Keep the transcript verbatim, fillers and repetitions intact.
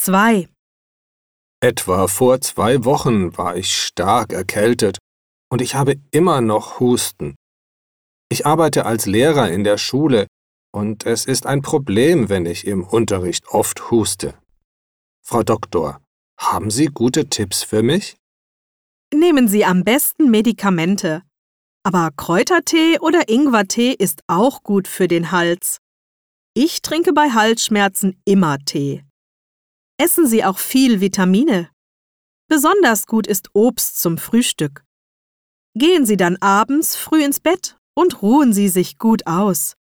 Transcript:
zwei. Etwa vor zwei Wochen war ich stark erkältet und ich habe immer noch Husten. Ich arbeite als Lehrer in der Schule und es ist ein Problem, wenn ich im Unterricht oft huste. Frau Doktor, haben Sie gute Tipps für mich? Nehmen Sie am besten Medikamente. Aber Kräutertee oder Ingwertee ist auch gut für den Hals. Ich trinke bei Halsschmerzen immer Tee. Essen Sie auch viel Vitamine. Besonders gut ist Obst zum Frühstück. Gehen Sie dann abends früh ins Bett und ruhen Sie sich gut aus.